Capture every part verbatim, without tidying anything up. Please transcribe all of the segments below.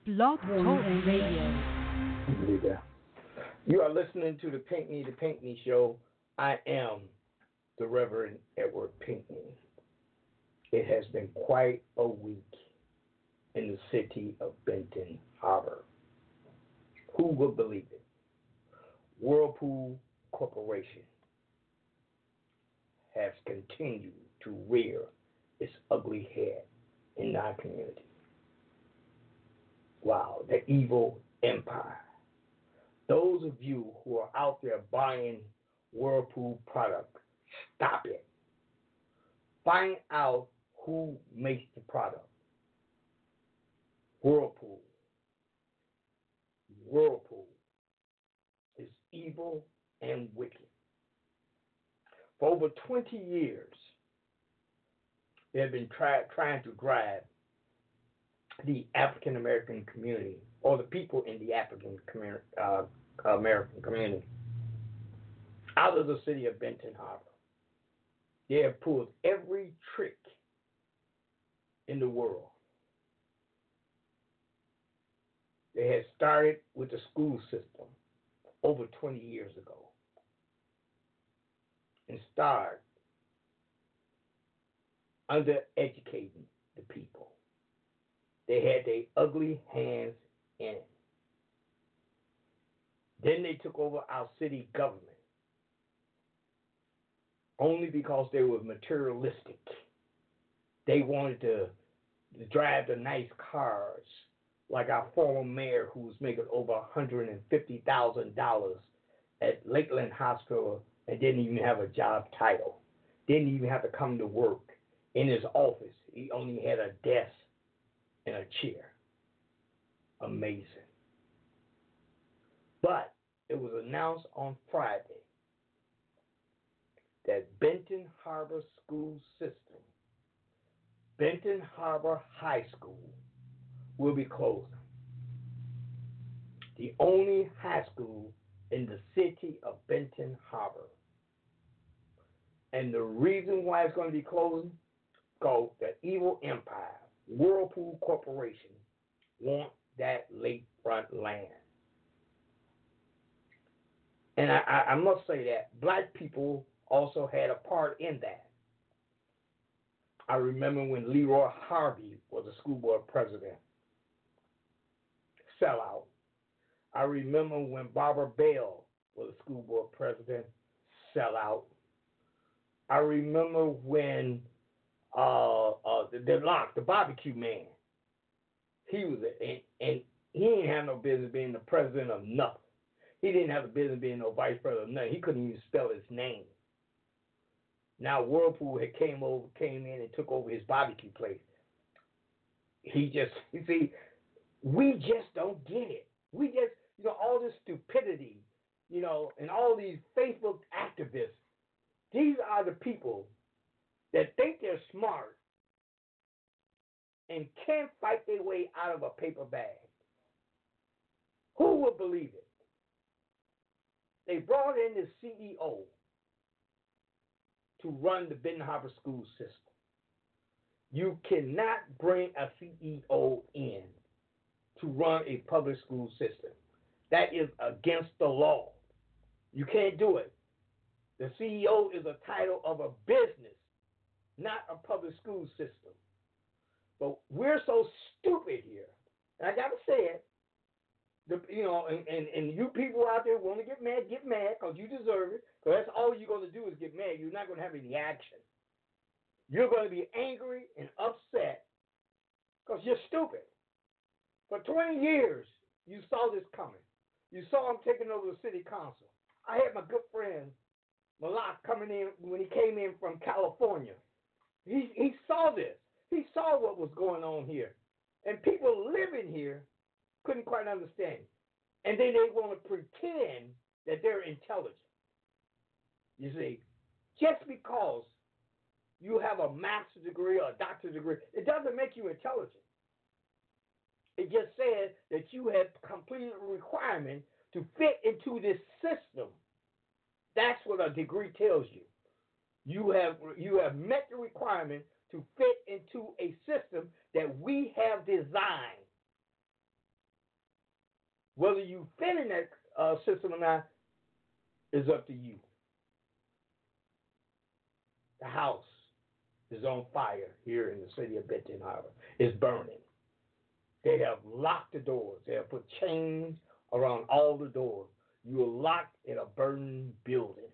Blog Talk Radio. Yeah. You are listening to the Pinkney, the Pinkney Show. I am the Reverend Edward Pinkney. It has been quite a week in the city of Benton Harbor. Who would believe it? Whirlpool Corporation has continued to rear its ugly head in our community. Wow, the evil empire. Those of you who are out there buying Whirlpool product, stop it. Find out who makes the product. Whirlpool. Whirlpool is evil and wicked. For over twenty years, they have been try, trying to drive the African American community, or the people in the African community, uh, American community, out of the city of Benton Harbor. They have pulled every trick in the world. They had started with the school system over twenty years ago and started undereducating the people. They had their ugly hands in it. Then they took over our city government only because they were materialistic. They wanted to, to drive the nice cars, like our former mayor who was making over one hundred fifty thousand dollars at Lakeland Hospital and didn't even have a job title. Didn't even have to come to work in his office. He only had a desk and a chair. Amazing. But it was announced on Friday that Benton Harbor School System, Benton Harbor High School, will be closing. The only high school in the city of Benton Harbor. And the reason why it's going to be closing, because the evil empire, Whirlpool Corporation, want that lakefront land. And I, I, I must say that black people also had a part in that. I remember when Leroy Harvey was a school board president. Sellout. I remember when Barbara Bell was a school board president. Sellout. I remember when uh, uh, the, the Lock, the barbecue man, he was a, and, and he didn't have no business being the president of nothing. He didn't have the business being no vice president of nothing. He couldn't even spell his name. Now Whirlpool had came over, came in and took over his barbecue place. He just, you see, we just don't get it. We just, you know, all this stupidity, you know, and all these Facebook activists, these are the people that think they're smart and can't fight their way out of a paper bag. Who would believe it? They brought in the C E O to run the Benton Harbor school system. You cannot bring a C E O in to run a public school system. That is against the law. You can't do it. The C E O is a title of a business, not a public school system. But we're so stupid here. And I got to say it. The, you know, and, and, and you people out there want to get mad, get mad because you deserve it. Because that's all you're going to do is get mad. You're not going to have any action. You're going to be angry and upset because you're stupid. For twenty years, you saw this coming. You saw him taking over the city council. I had my good friend Malak coming in when he came in from California. He he saw this. He saw what was going on here. And people living here couldn't quite understand it. And then they want to pretend that they're intelligent. You see, just because you have a master's degree or a doctorate degree, it doesn't make you intelligent. It just says that you have completed a requirement to fit into this system. That's what a degree tells you. You have you have met the requirement to fit into a system that we have designed. Whether you fit in that uh, system or not is up to you. The house is on fire here in the city of Benton Harbor. It's burning. They have locked the doors. They have put chains around all the doors. You are locked in a burning building.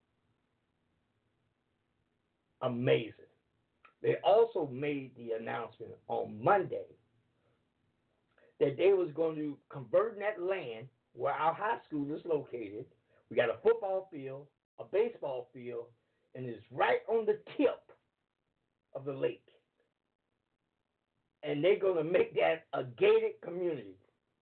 Amazing. They also made the announcement on Monday that they was going to convert that land where our high school is located. We got a football field, a baseball field, and it's right on the tip of the lake. And they're going to make that a gated community.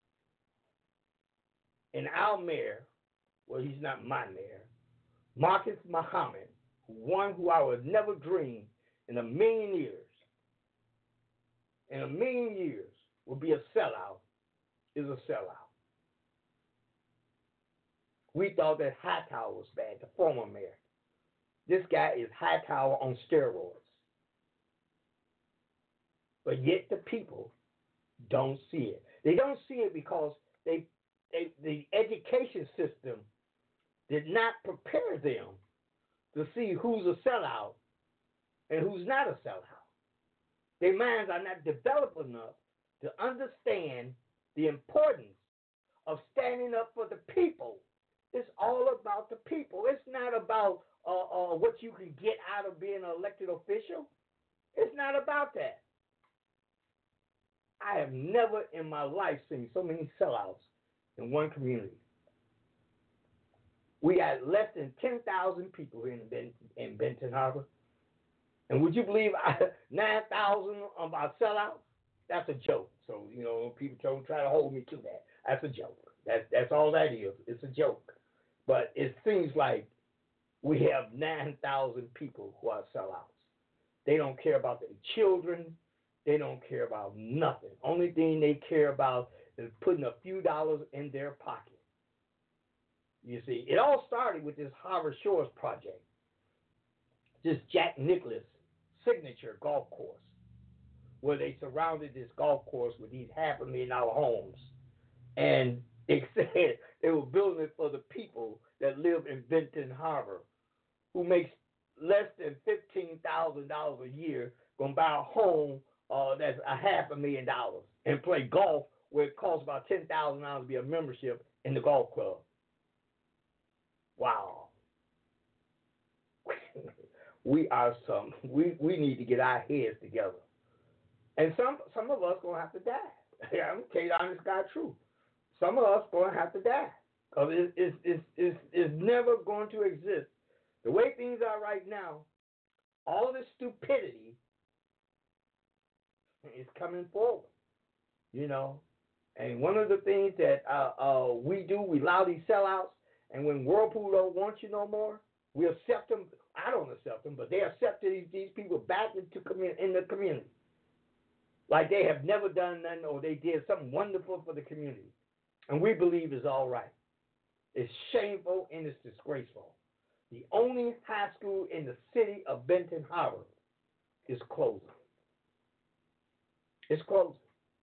And our mayor, well, he's not my mayor, Marcus Muhammad, one who I would never dream in a million years, in a million years, will be a sellout, is a sellout. We thought that Hightower was bad, the former mayor. This guy is Hightower on steroids. But yet the people don't see it. They don't see it because they, they the education system did not prepare them to see who's a sellout and who's not a sellout. Their minds are not developed enough to understand the importance of standing up for the people. It's all about the people. It's not about uh, uh, what you can get out of being an elected official. It's not about that. I have never in my life seen so many sellouts in one community. We got less than ten thousand people here in, ben, in Benton Harbor. And would you believe nine thousand of our sellouts? That's a joke. So, you know, people don't try to hold me to that. That's a joke. That's, that's all that is. It's a joke. But it seems like we have nine thousand people who are sellouts. They don't care about their children. They don't care about nothing. Only thing they care about is putting a few dollars in their pocket. You see, it all started with this Harvard Shores project, this Jack Nicklaus signature golf course, where they surrounded this golf course with these half a million dollar homes. And they said they were building it for the people that live in Benton Harbor, who makes less than fifteen thousand dollars a year, going to buy a home uh, that's a half a million dollars and play golf where it costs about ten thousand dollars to be a membership in the golf club. Wow. we are some, we, we need to get our heads together. And some some of us going to have to die. I'm going to tell you the honest God truth. Some of us going to have to die. Because it, it, it, it's, it's never going to exist. The way things are right now, all this stupidity is coming forward, you know. And one of the things that uh, uh, we do, we allow these sellouts, and when Whirlpool don't want you no more, we accept them. I don't accept them, but they accept these, these people back into commun- in the community. Like they have never done nothing or they did something wonderful for the community. And we believe it's all right. It's shameful and it's disgraceful. The only high school in the city of Benton Harbor is closing. It's closing.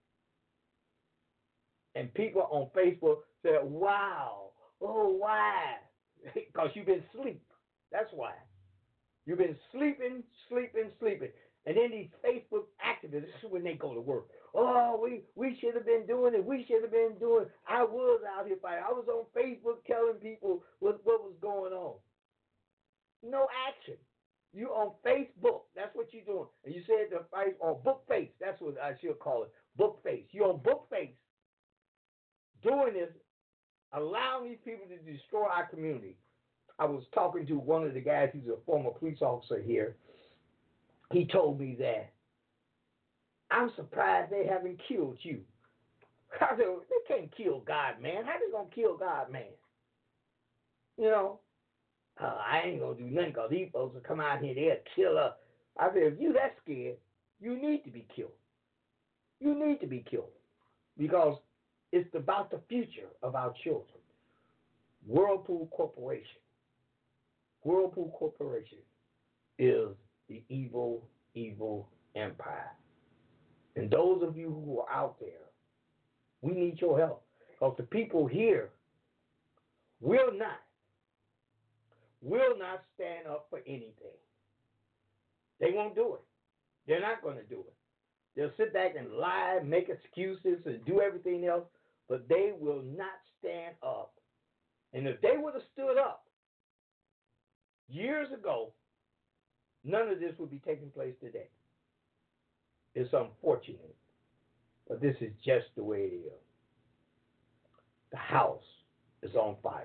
And people on Facebook say, wow, oh, why? Because you've been asleep. That's why. You've been sleeping, sleeping, sleeping. And then these Facebook activists, this is when they go to work. Oh, we, we should have been doing it. We should have been doing it. I was out here fighting. I was on Facebook telling people what, what was going on. No action. You on Facebook. That's what you're doing. And you said the fight on Bookface. That's what I should call it. Bookface. You're on Bookface doing this, allowing these people to destroy our community. I was talking to one of the guys, he's a former police officer here. He told me that, I'm surprised they haven't killed you. I said, they can't kill God, man. How they going to kill God, man? You know, uh, I ain't going to do nothing because these folks will come out here, they'll kill us. I said, if you that scared, you need to be killed. You need to be killed because it's about the future of our children. Whirlpool Corporation. Whirlpool Corporation is the evil, evil empire. And those of you who are out there, we need your help. Because the people here will not, will not stand up for anything. They won't do it. They're not going to do it. They'll sit back and lie, make excuses, and do everything else, but they will not stand up. And if they would have stood up years ago, none of this would be taking place today. It's unfortunate, but this is just the way it is. The house is on fire.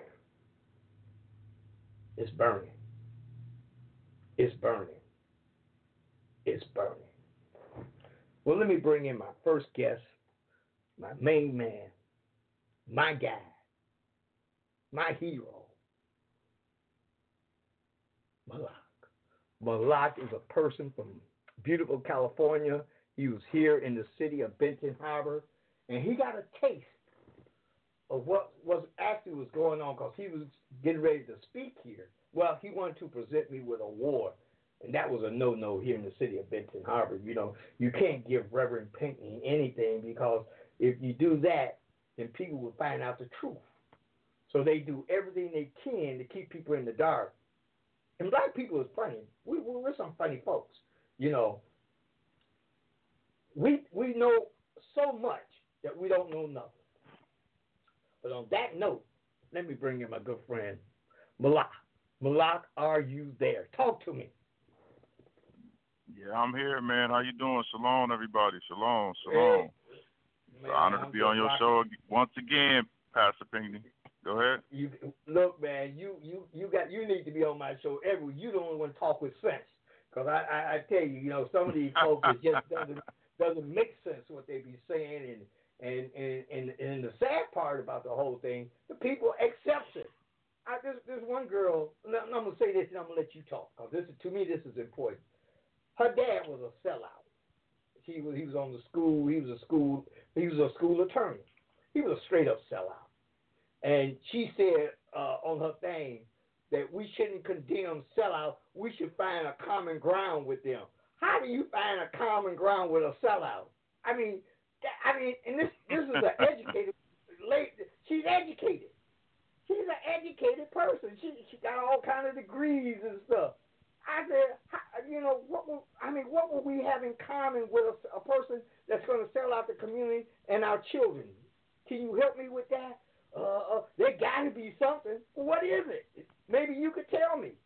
It's burning. It's burning. It's burning. Well, let me bring in my first guest, my main man, my guy, my hero, Malak. Malak is a person from beautiful California. He was here in the city of Benton Harbor, and he got a taste of what was actually was going on because he was getting ready to speak here. Well, he wanted to present me with an award, and that was a no-no here in the city of Benton Harbor. You know, you can't give Reverend Pinckney anything because if you do that, then people will find out the truth. So they do everything they can to keep people in the dark. And black people is funny. We, we're some funny folks. You know, we we know so much that we don't know nothing. But on that note, let me bring in my good friend, Malak. Malak, are you there? Talk to me. Yeah, I'm here, man. How you doing? Shalom, everybody. Shalom, shalom. Hey, It's man, an honor to I'm be on your just show once again, Pastor Pinckney. Go ahead. You look, man. You you you got you need to be on my show every. You the only one to talk with sense, because I, I I tell you, you know, some of these folks it just doesn't doesn't make sense what they be saying, and and and and, and the sad part about the whole thing, the people accept it. I there's there's one girl. And I'm gonna say this, and I'm gonna let you talk, because this is to me this is important. Her dad was a sellout. He was he was on the school. He was a school. He was a school attorney. He was a straight up sellout. And she said uh, on her thing that we shouldn't condemn sellout. We should find a common ground with them. How do you find a common ground with a sellout? I mean, I mean, and this this is an educated lady. She's educated. She's an educated person. She she got all kind of degrees and stuff. I said, how, you know, what? Will, I mean, what will we have in common with a, a person that's going to sell out the community and our children? Can you help me with that? Uh, uh, there got to be something. What is it? Maybe you could tell me.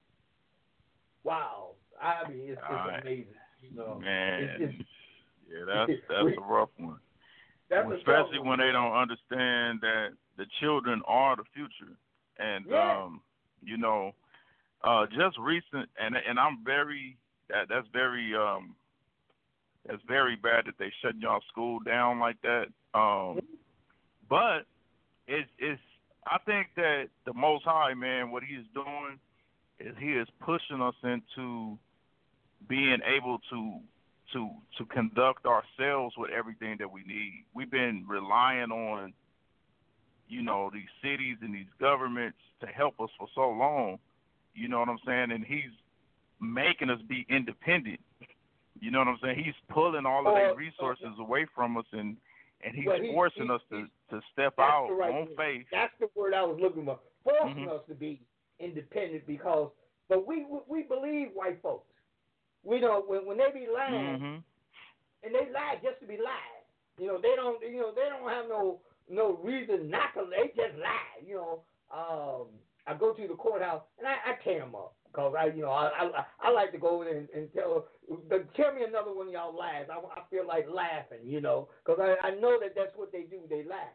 Wow. I mean, it's, it's right. amazing. You know, Man, it's, it's, yeah, that's that's we, a rough one. That's Especially a when they don't understand that the children are the future, and yeah. um, you know, uh, just recent, and and I'm very that that's very um, that's very bad that they shut y'all school down like that. Um, but It's, it's, I think that the Most High, man, what he is doing is he is pushing us into being able to to to conduct ourselves with everything that we need. We've been relying on, you know, these cities and these governments to help us for so long, you know what I'm saying? And he's making us be independent. You know what I'm saying? He's pulling all of Uh, these resources uh, away from us, and And he's well, he, forcing he, us to, to step that's out the right on word. faith. That's the word I was looking for. Forcing Mhm. us to be independent because, but we we believe white folks. We know when when they be lying, Mhm. and they lie just to be lying. You know they don't you know they don't have no no reason not to. They just lie. You know, um, I go to the courthouse and I, I tear them up. Because I, you know, I, I I like to go over there and, and tell, tell me another one of y'all lies. I, I feel like laughing, you know, because I, I know that that's what they do. They laugh.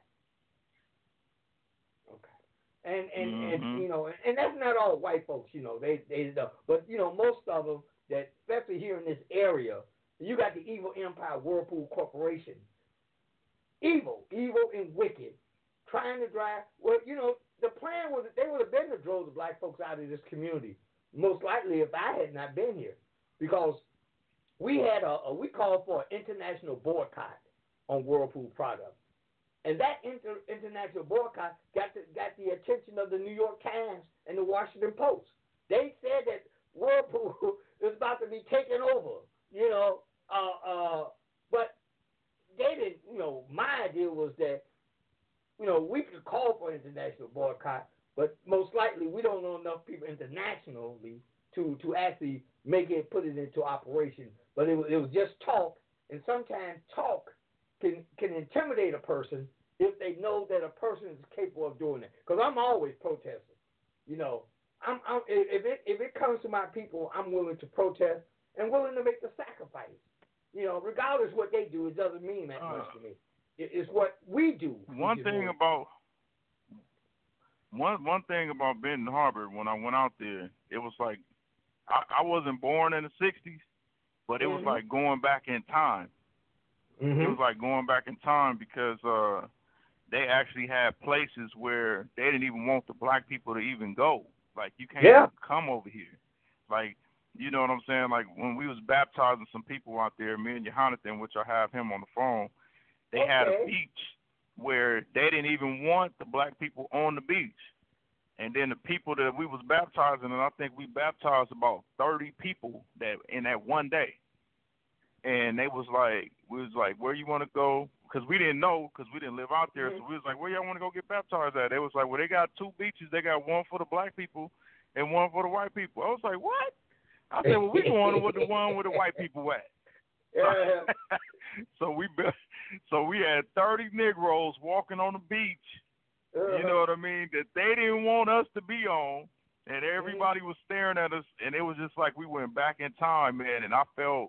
Okay. And and, mm-hmm. and you know, and, and that's not all white folks, you know. They they know, but you know, most of them that, especially here in this area, you got the evil empire, Whirlpool Corporation. Evil, evil and wicked, trying to drive. Well, you know, the plan was that they would have been to drove the black folks out of this community. Most likely, if I had not been here, because we had a, a we called for an international boycott on Whirlpool products, and that inter, international boycott got the, got the attention of the New York Times and the Washington Post. They said that Whirlpool is about to be taken over, you know, uh, uh, but they didn't. You know, my idea was that you know, we could call for international boycott, but most likely we don't know enough people internationally to to actually make it, put it into operation. But it, it was just talk, and sometimes talk can can intimidate a person if they know that a person is capable of doing it. Because I'm always protesting. You know, I'm, I'm if it if it comes to my people, I'm willing to protest and willing to make the sacrifice. You know, regardless what they do, it doesn't mean that much to me. It, it's what we do. One thing about one one thing about Benton Harbor, when I went out there, it was like I, I wasn't born in the sixties, but it mm-hmm. was like going back in time. Mm-hmm. It was like going back in time because uh, they actually had places where they didn't even want the black people to even go. Like, you can't yeah. come over here. Like, you know what I'm saying? Like, when we was baptizing some people out there, me and Jonathan, which I have him on the phone, they okay. had a beach where they didn't even want the black people on the beach. And then the people that we was baptizing, and I think we baptized about thirty people that in that one day. And they was like, we was like, where you want to go? Because we didn't know, because we didn't live out there. Mm-hmm. So we was like, where y'all want to go get baptized at? They was like, well, they got two beaches. They got one for the black people and one for the white people. I was like, what? I said, well, we going with the one with the white people at. Yeah. so we so we had thirty Negroes walking on the beach. Uh-huh. You know what I mean? That they didn't want us to be on, and everybody was staring at us, and it was just like we went back in time, man. And I felt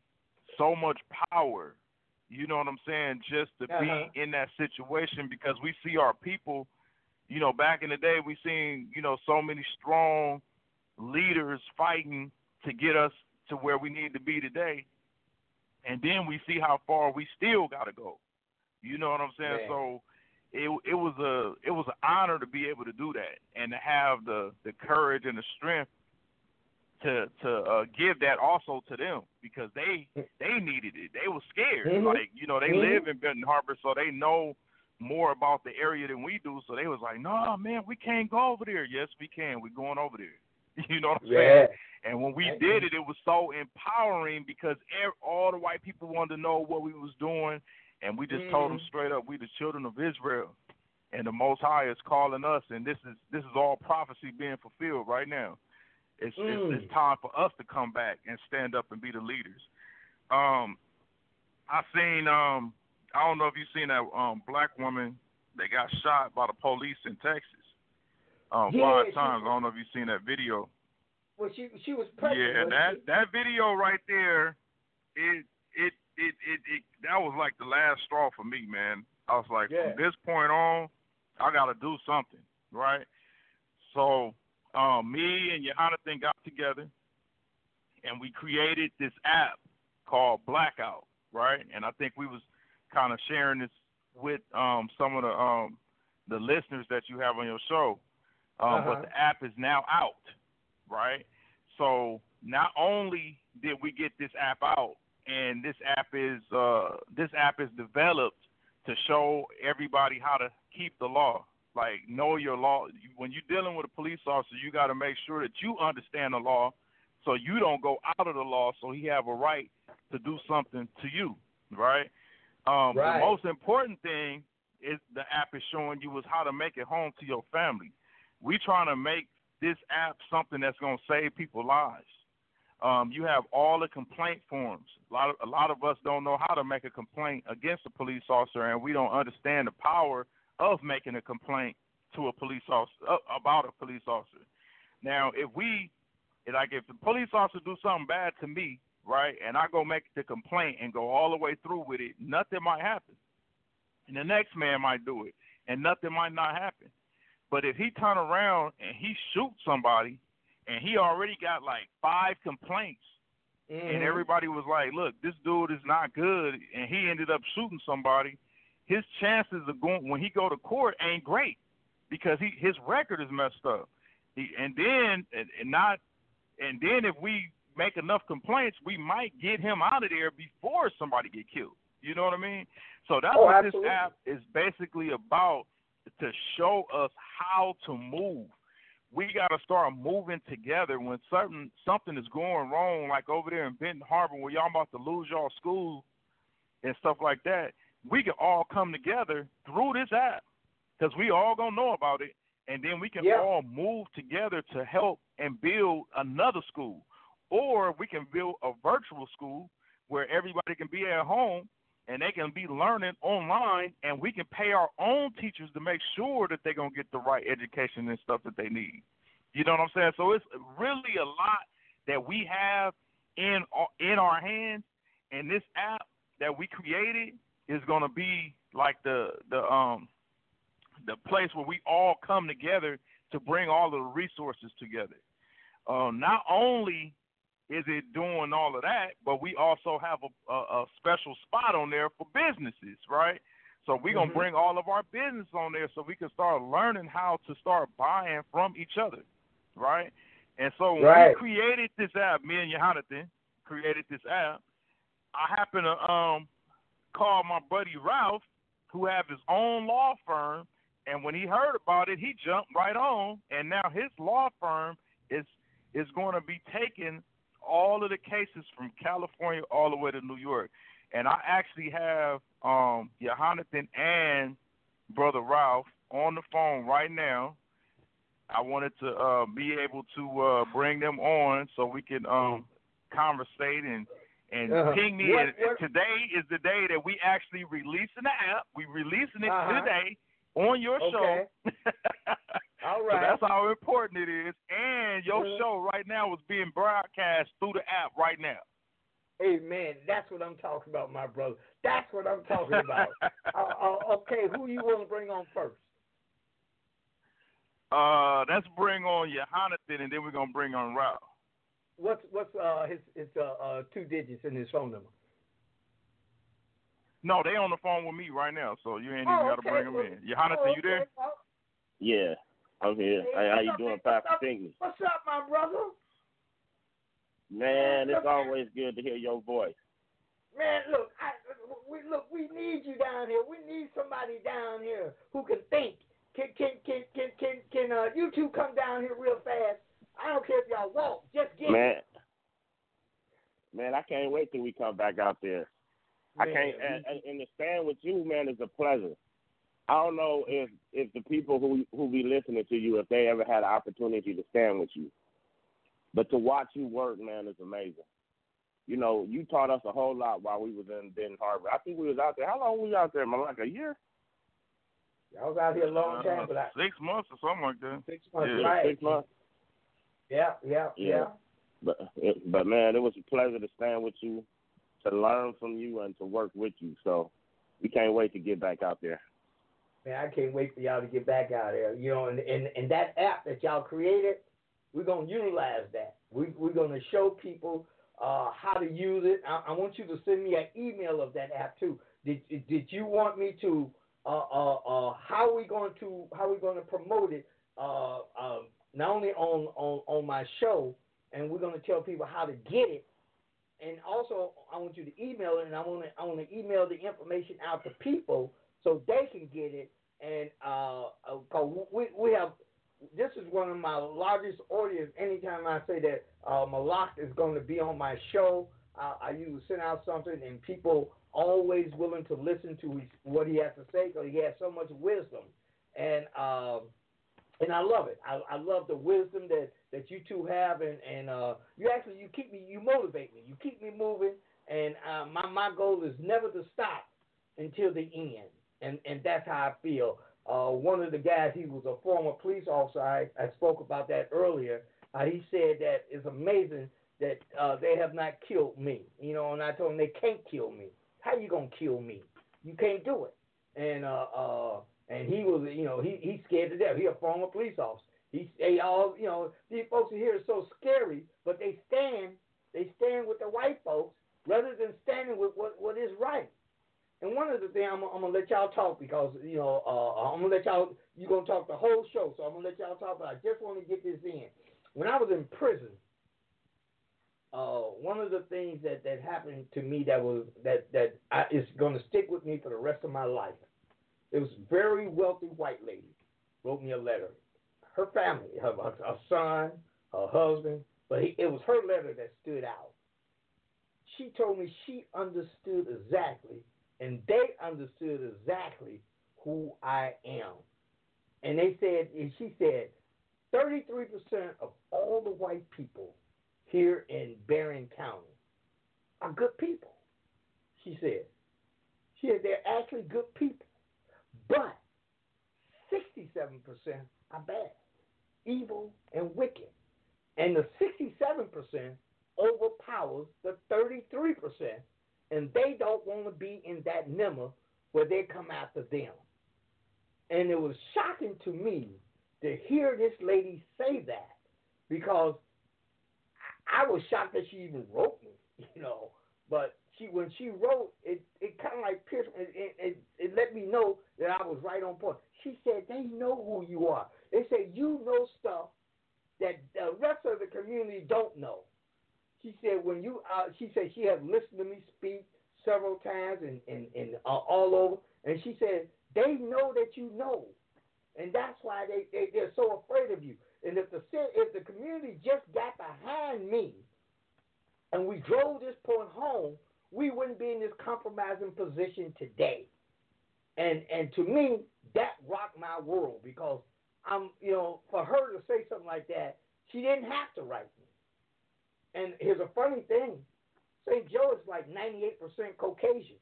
so much power. You know what I'm saying? Just to uh-huh. be in that situation, because we see our people. You know, back in the day, we seen you know so many strong leaders fighting to get us to where we need to be today. And then we see how far we still got to go. You know what I'm saying? Man. So it it was a it was an honor to be able to do that and to have the, the courage and the strength to to uh, give that also to them, because they they needed it. They were scared. Mm-hmm. Like, you know, they mm-hmm. live in Benton Harbor, so they know more about the area than we do. So they was like, no, man, we can't go over there. Yes, we can. We're going over there. You know what I'm yeah. saying? And when we did it, it was so empowering because all the white people wanted to know what we was doing, and we just mm. told them straight up, we the children of Israel, and the Most High is calling us, and this is this is all prophecy being fulfilled right now. It's, mm. it's it's time for us to come back and stand up and be the leaders. Um, I seen um I don't know if you seen that um black woman that got shot by the police in Texas. Um, yeah, five she, times. I don't know if you've seen that video. Well, she she was pregnant. Yeah, that she? that video right there, it, it it it it that was like the last straw for me, man. I was like, yeah. from this point on, I got to do something, right? So, um, me and Jonathan got together, and we created this app called Blackout, right? And I think we was kind of sharing this with um some of the um the listeners that you have on your show. Um, uh-huh. But the app is now out, right? So not only did we get this app out, and this app is uh, this app is developed to show everybody how to keep the law, like know your law. When you're dealing with a police officer, you got to make sure that you understand the law, so you don't go out of the law. So he have a right to do something to you, right? Um, right. The most important thing is the app is showing you is how to make it home to your family. We trying to make this app something that's going to save people's lives. Um, you have all the complaint forms. A lot of a lot of us don't know how to make a complaint against a police officer, and we don't understand the power of making a complaint to a police officer uh, about a police officer. Now, if we like, if the police officer do something bad to me, right, and I go make the complaint and go all the way through with it, nothing might happen, and the next man might do it, and nothing might not happen. But if he turn around and he shoots somebody, and he already got like five complaints, mm-hmm. and everybody was like, look, this dude is not good, and he ended up shooting somebody, his chances of going, when he go to court, ain't great, because he his record is messed up. He, and then and, and not and then if we make enough complaints, we might get him out of there before somebody get killed. You know what I mean? So that's oh, what absolutely. This app is basically about, to show us how to move. We got to start moving together when certain something is going wrong, like over there in Benton Harbor where y'all about to lose y'all school and stuff like that. We can all come together through this app because we all gonna know about it, and then we can Yeah. all move together to help and build another school, or we can build a virtual school where everybody can be at home and they can be learning online, and we can pay our own teachers to make sure that they're gonna get the right education and stuff that they need. You know what I'm saying? So it's really a lot that we have in in our hands, and this app that we created is gonna be like the the um the place where we all come together to bring all of the resources together. Uh, not only is it doing all of that, but we also have a, a, a special spot on there for businesses, right? So we're going to Mm-hmm. bring all of our business on there so we can start learning how to start buying from each other, right? And so when Right. we created this app, me and Jonathan created this app, I happened to um, call my buddy Ralph, who have his own law firm, and when he heard about it, he jumped right on, and now his law firm is is going to be taking all of the cases from California all the way to New York. And I actually have um, Jonathan and Brother Ralph on the phone right now. I wanted to uh, be able to uh, bring them on so we can um, conversate and and Uh-huh. ping me. What- And what- today is the day that we actually releasing the app. We releasing it Uh-huh. today on your Okay. show. All So right. that's how important it is. And your Mhm. show right now is being broadcast through the app right now. Amen. That's what I'm talking about, my brother. That's what I'm talking about. uh, uh, okay, who you want to bring on first? Uh, let's bring on Jonathan, and then we're gonna bring on Ralph. What's what's uh his his uh, uh two digits in his phone number? No, they on the phone with me right now, so you ain't even Oh, got to okay. bring them Well, in. Jonathan, oh, you there? okay. Well, Yeah, I'm here. hey, Hey, how what's you up, doing, man? Pastor What's up? Pinkley? What's up, my brother? Man, it's Okay. always good to hear your voice. Man, look, I, we look, we need you down here. We need somebody down here who can think. Can can can can can can uh, you two come down here real fast? I don't care if y'all walk. Just get Man, it. man, I can't wait till we come back out there. I Man, can't, and, and, and to stand with you, man, is a pleasure. I don't know if if the people who who be listening to you, if they ever had an opportunity to stand with you, but to watch you work, man, is amazing. You know, you taught us a whole lot while we was in Benton Harbor. I think we was out there. How long were we out there, man? Like a year? I was out here a long time, Uh, but I, six months or something like that. six months, Yeah, right? Six months. Yeah, yeah, yeah. Yeah. But it, but man, it was a pleasure to stand with you, to learn from you, and to work with you. So we can't wait to get back out there. Man, I can't wait for y'all to get back out there. You know, and and, and that app that y'all created, we're gonna utilize that. We we're gonna show people uh, how to use it. I, I want you to send me an email of that app too. Did did you want me to? Uh, uh, uh, how are we going to how are we going to promote it? Uh, uh, not only on, on, on my show, and we're going to tell people how to get it, and also I want you to email it, and I want to I want to email the information out to people so they can get it. And uh, uh, we we have this is one of my largest audience. Anytime I say that uh, Malak is going to be on my show, uh, I usually send out something, and people always willing to listen to his, what he has to say because he has so much wisdom, and um, and I love it. I, I love the wisdom that, that you two have, and and uh, you actually you keep me, you motivate me, you keep me moving, and uh, my my goal is never to stop until the end, and and that's how I feel. Uh, one of the guys, he was a former police officer. I, I spoke about that earlier. Uh, he said that it's amazing that uh, they have not killed me, you know, and I told him they can't kill me. How you gonna kill me? You can't do it. And uh, uh, and he was, you know, he he's scared to death. He a former police officer. He they all, you know, these folks here are so scary, but they stand, they stand with the white folks rather than standing with what, what is right. And one of the things I'm, I'm gonna let y'all talk because you know uh, I'm gonna let y'all. You're gonna talk the whole show, so I'm gonna let y'all talk. But I just want to get this in. When I was in prison. Uh, one of the things that, that happened to me that was that that I, is going to stick with me for the rest of my life. It was a very wealthy white lady wrote me a letter. Her family, her, her son, her husband, but he, it was her letter that stood out. She told me she understood exactly, and they understood exactly who I am. And they said, and she said, thirty-three percent of all the white people here in Barron County are good people. She said. She said they're actually good people. But sixty-seven percent are bad, evil, and wicked. And the sixty-seven percent overpowers the thirty-three percent, and they don't want to be in that number where they come after them. And it was shocking to me to hear this lady say that, because I was shocked that she even wrote me, you know. But she, when she wrote, it, it kind of like pierced, it, it, it, it let me know that I was right on point. She said, they know who you are. They say you know stuff that the rest of the community don't know. She said, when you, uh, she said she has listened to me speak several times and, and, and uh, all over, and she said, they know that you know, and that's why they, they, they're so afraid of you. And if the if the community just got behind me and we drove this point home, we wouldn't be in this compromising position today. And and to me, that rocked my world, because I'm, you know, for her to say something like that, she didn't have to write me. And here's a funny thing. Saint Joe is like ninety-eight percent Caucasian.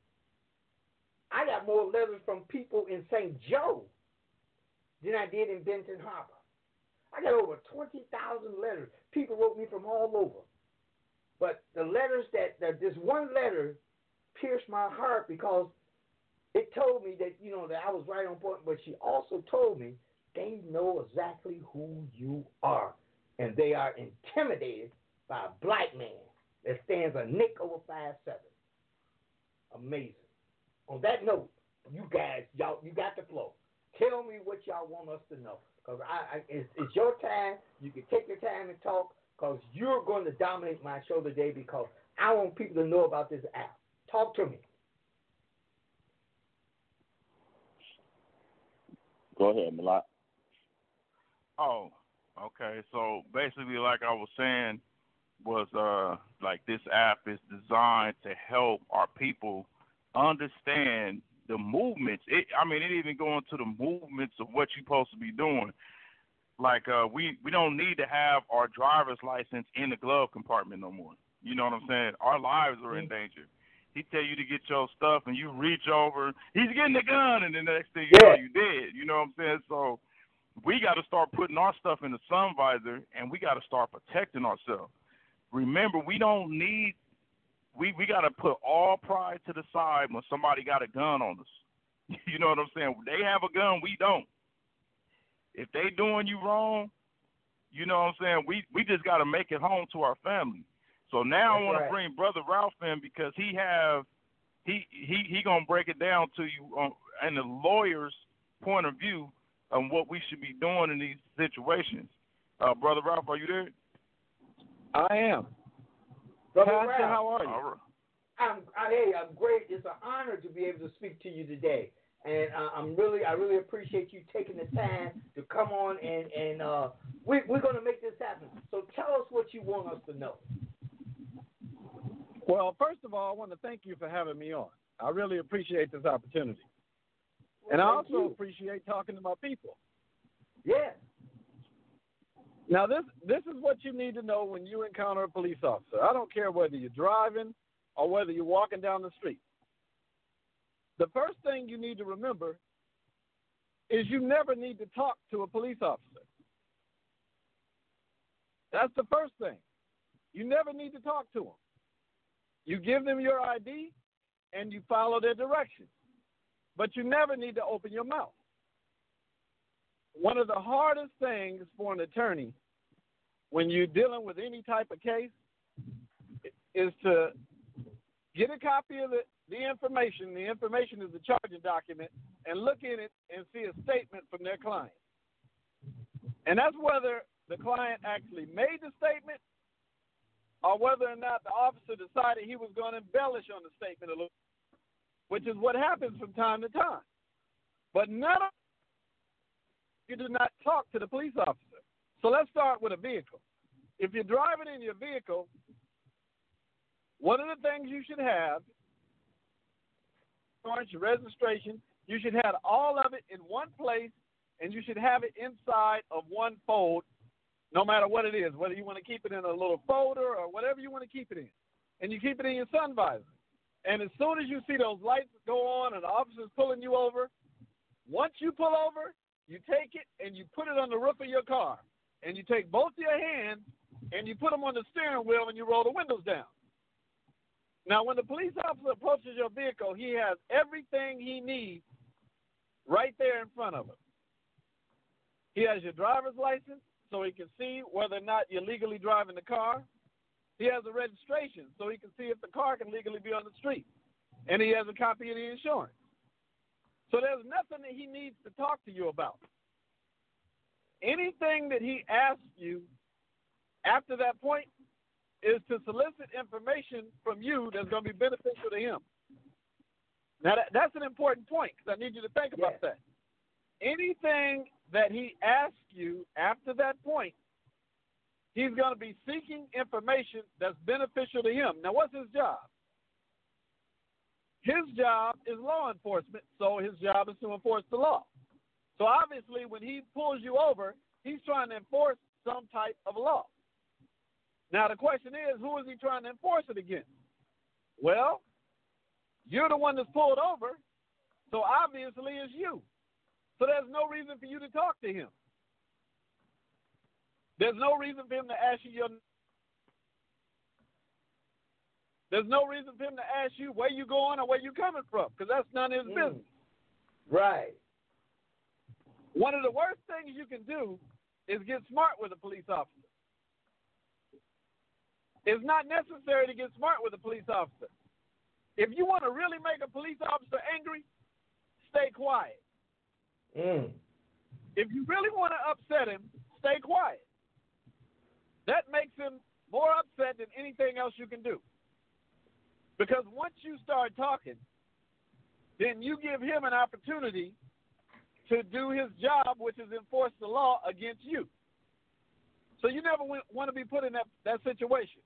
I got more letters from people in Saint Joe than I did in Benton Harbor. I got over twenty thousand letters. People wrote me from all over. But the letters that, that this one letter pierced my heart, because it told me that, you know, that I was right on point, but she also told me they know exactly who you are, and they are intimidated by a black man that stands a nick over five seven. Amazing. On that note, you guys, y'all, you got the flow. Tell me what y'all want us to know, because I, I it's, it's your time. You can take your time and talk, because you're going to dominate my show today, because I want people to know about this app. Talk to me. Go ahead, Malak. Oh, okay. So basically, like I was saying, was uh like this app is designed to help our people understand the movements. It, I mean, it even go into the movements of what you're supposed to be doing. Like uh, we we don't need to have our driver's license in the glove compartment no more. You know what I'm saying? Our lives are in danger. He tell you to get your stuff, and you reach over, he's getting the gun, and the next thing you Yeah. know, you dead. You know what I'm saying? So we got to start putting our stuff in the sun visor, and we got to start protecting ourselves. Remember, we don't need, we, we got to put all pride to the side when somebody got a gun on us. You know what I'm saying? They have a gun, we don't. If they doing you wrong, you know what I'm saying, we, we just got to make it home to our family. So now That's I want right. to bring Brother Ralph in, because he have he he he gonna break it down to you on, in the lawyer's point of view on what we should be doing in these situations. Uh, Brother Ralph, are you there? I am. Brother Pastor, Ralph, how are you? All right. I'm, I, hey, I'm great. It's an honor to be able to speak to you today, and uh, I'm really, I really appreciate you taking the time to come on, and and uh, we, we're going to make this happen. So tell us what you want us to know. Well, first of all, I want to thank you for having me on. I really appreciate this opportunity. Well, and I thank also you. appreciate talking to my people. Yeah. Now, this this is what you need to know when you encounter a police officer. I don't care whether you're driving or whether you're walking down the street. The first thing you need to remember is you never need to talk to a police officer. That's the first thing. You never need to talk to them. You give them your I D and you follow their directions. But you never need to open your mouth. One of the hardest things for an attorney when you're dealing with any type of case is to get a copy of the, the information. The information is the charging document, and look in it and see a statement from their client. And that's whether the client actually made the statement or whether or not the officer decided he was going to embellish on the statement a little, which is what happens from time to time. But none of you do not talk to the police officer. So let's start with a vehicle. If you're driving in your vehicle, one of the things you should have, insurance, your registration, you should have all of it in one place and you should have it inside of one fold, no matter what it is, whether you want to keep it in a little folder or whatever you want to keep it in. And you keep it in your sun visor. And as soon as you see those lights go on and the officer's pulling you over, once you pull over, you take it and you put it on the roof of your car. And you take both your hands and you put them on the steering wheel and you roll the windows down. Now, when the police officer approaches your vehicle, he has everything he needs right there in front of him. He has your driver's license so he can see whether or not you're legally driving the car. He has a registration so he can see if the car can legally be on the street. And he has a copy of the insurance. So there's nothing that he needs to talk to you about. Anything that he asks you after that point is to solicit information from you that's going to be beneficial to him. Now, that, that's an important point because I need you to think about yeah. that. Anything that he asks you after that point, he's going to be seeking information that's beneficial to him. Now, what's his job? His job is law enforcement, so his job is to enforce the law. So obviously, when he pulls you over, he's trying to enforce some type of law. Now, the question is, who is he trying to enforce it against? Well, you're the one that's pulled over, so obviously it's you. So there's no reason for you to talk to him. There's no reason for him to ask you your There's no reason for him to ask you where you going or where you coming from, because that's none of his Mm. business. Right. One of the worst things you can do is get smart with a police officer. It's not necessary to get smart with a police officer. If you want to really make a police officer angry, stay quiet. Mm. If you really want to upset him, stay quiet. That makes him more upset than anything else you can do. Because once you start talking, then you give him an opportunity to do his job, which is enforce the law against you. So you never want to be put in that, that situation.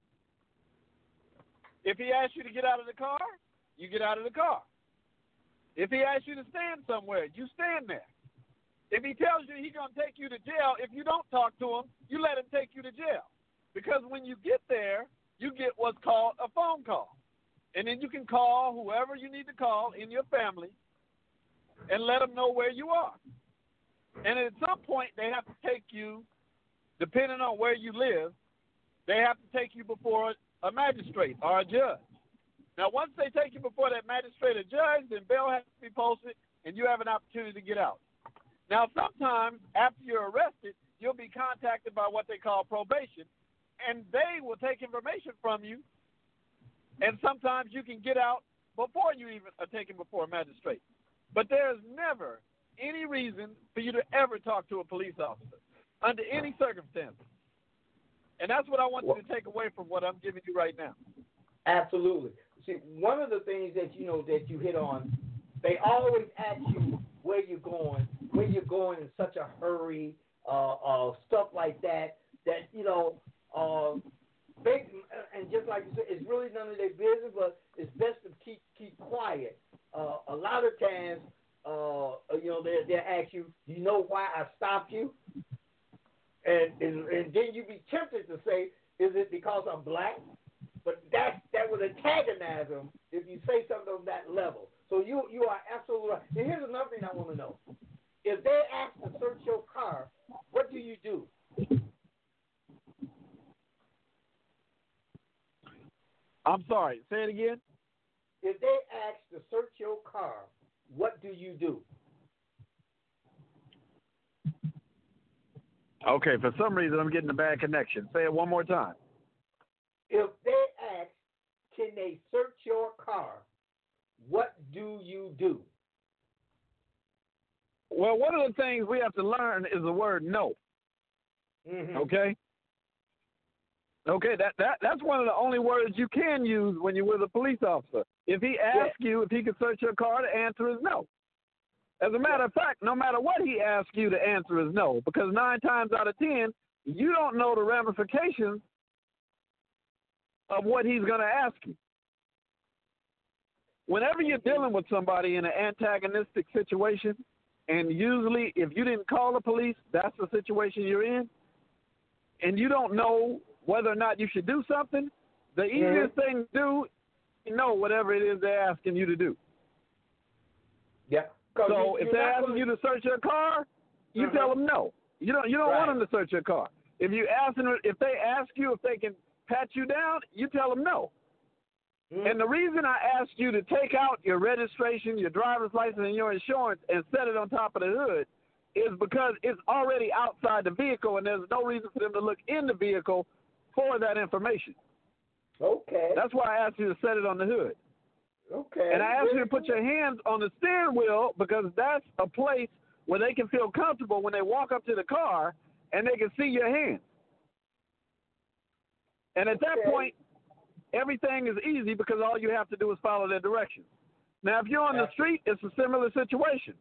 If he asks you to get out of the car, you get out of the car. If he asks you to stand somewhere, you stand there. If he tells you he's going to take you to jail, if you don't talk to him, you let him take you to jail. Because when you get there, you get what's called a phone call. And then you can call whoever you need to call in your family and let them know where you are. And at some point, they have to take you, depending on where you live, they have to take you before a magistrate or a judge. Now, once they take you before that magistrate or judge, then bail has to be posted, and you have an opportunity to get out. Now, sometimes after you're arrested, you'll be contacted by what they call probation, and they will take information from you, and sometimes you can get out before you even are taken before a magistrate. But there's never any reason for you to ever talk to a police officer under any circumstances. And that's what I want you to take away from what I'm giving you right now. Absolutely. See, one of the things that you know that you hit on, they always ask you where you're going, where you're going in such a hurry, uh, uh, stuff like that. That you know, uh, they, and just like you said, it's really none of their business. But it's best to keep keep quiet. Uh, a lot of times, uh, you know, they they ask you, "Do you know why I stopped you?" And, and and then you be tempted to say, "Is it because I'm black?" But that that would antagonize them if you say something on that level. So you you are absolutely right. And here's another thing I want to know: if they ask to search your car, what do you do? I'm sorry. Say it again. If they ask to search your car, what do you do? Okay, for some reason I'm getting a bad connection. Say it one more time. If they ask, can they search your car, what do you do? Well, one of the things we have to learn is the word no. Mm-hmm. Okay? Okay, that, that that's one of the only words you can use when you're with a police officer. If he asks yeah. you if he can search your car, the answer is no. As a matter of fact, no matter what he asks you, the answer is no, because nine times out of ten, you don't know the ramifications of what he's going to ask you. Whenever you're dealing with somebody in an antagonistic situation, And usually, if you didn't call the police, that's the situation you're in, and you don't know whether or not you should do something, the easiest mm-hmm. thing to do is know whatever it is they're asking you to do. Yeah. So you, if they're asking gonna... you to search your car, you mm-hmm. tell them no. You don't. You don't right. want them to search your car. If you ask them, if they ask you if they can pat you down, you tell them no. Mm-hmm. And the reason I asked you to take out your registration, your driver's license, and your insurance and set it on top of the hood is because it's already outside the vehicle, and there's no reason for them to look in the vehicle for that information. Okay. That's why I asked you to set it on the hood. Okay. And I asked you to put your hands on the steering wheel because that's a place where they can feel comfortable when they walk up to the car and they can see your hands. And at that okay. point, everything is easy because all you have to do is follow their directions. Now, if you're on the street, it's a similar situation.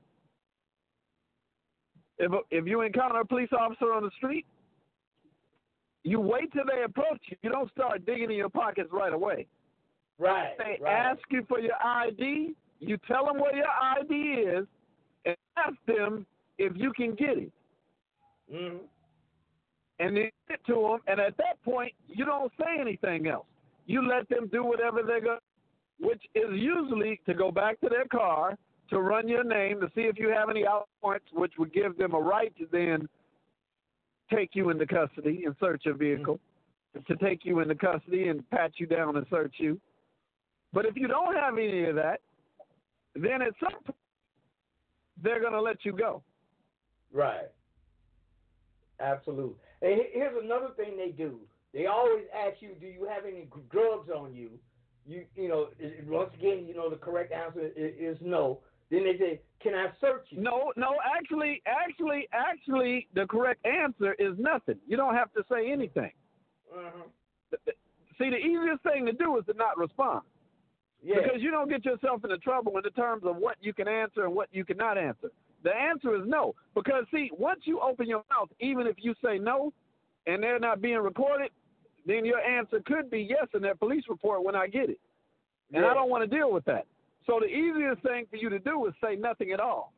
If if you encounter a police officer on the street, you wait till they approach you. You don't start digging in your pockets right away. Right. They right. ask you for your I D. You tell them where your I D is and ask them if you can get it. Mm-hmm. And then get it to them, and at that point, you don't say anything else. You let them do whatever they're going to, which is usually to go back to their car, to run your name, to see if you have any out points, which would give them a right to then take you into custody and search your vehicle, mm-hmm. to take you into custody and pat you down and search you. But if you don't have any of that, then at some point, they're going to let you go. Right. Absolutely. And here's another thing they do. They always ask you, do you have any drugs on you? You you know, once again, you know, the correct answer is, is no. Then they say, can I search you? No, no, actually, actually, actually, the correct answer is nothing. You don't have to say anything. Uh-huh. See, the easiest thing to do is to not respond. Yeah. Because you don't get yourself into trouble in the terms of what you can answer and what you cannot answer. The answer is no. Because, see, once you open your mouth, even if you say no and they're not being recorded, then your answer could be yes in their police report when I get it. And yeah. I don't want to deal with that. So the easiest thing for you to do is say nothing at all.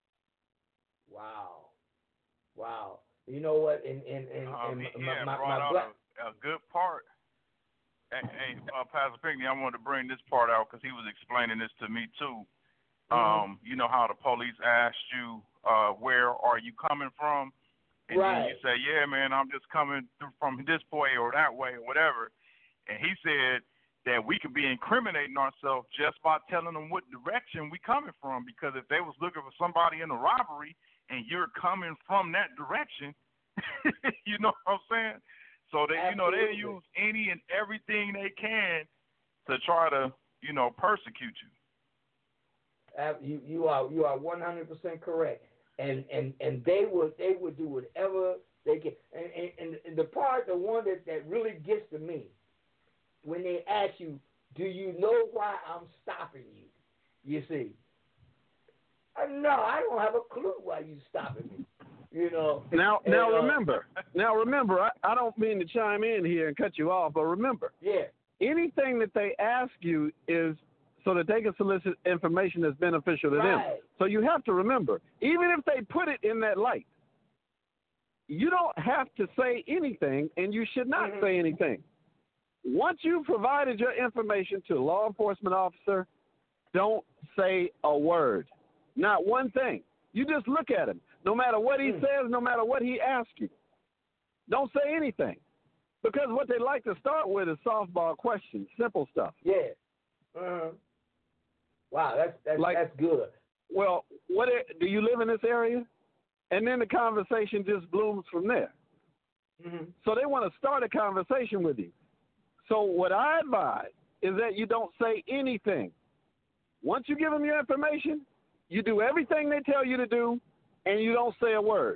Wow. Wow. You know what? And, and, and, um, and he, my, yeah, my, brought my out black... a, a good part. Hey, hey uh, Pastor Pinkney, I wanted to bring this part out because he was explaining this to me too. Um, you know how the police asked you, uh, where are you coming from? And right. then you say, yeah, man, I'm just coming through from this way or that way or whatever. And he said that we could be incriminating ourselves just by telling them what direction we coming from. Because if they was looking for somebody in a robbery and you're coming from that direction, you know what I'm saying? So they, Absolutely. you know, they use any and everything they can to try to, you know, persecute you. You you are you are one hundred percent correct, and and and they would they would do whatever they can. And, and, and the part, the one that, that really gets to me, when they ask you, do you know why I'm stopping you? You see, uh, no, I don't have a clue why you stopping me. You know. Now and, now uh, remember, now remember, I, I don't mean to chime in here and cut you off, but remember, yeah, anything that they ask you is so that they can solicit information that's beneficial to right. them. So you have to remember, even if they put it in that light, you don't have to say anything, and you should not mm-hmm. say anything. Once you've provided your information to a law enforcement officer, don't say a word. Not one thing. You just look at him. No matter what he mm. says, no matter what he asks you, don't say anything. Because what they like to start with is softball questions, simple stuff. Yeah. Uh-huh. Wow, that's that's like, that's good. Well, what do you live in this area? And then the conversation just blooms from there. Mm-hmm. So they want to start a conversation with you. So what I advise is that you don't say anything. Once you give them your information, you do everything they tell you to do, and you don't say a word.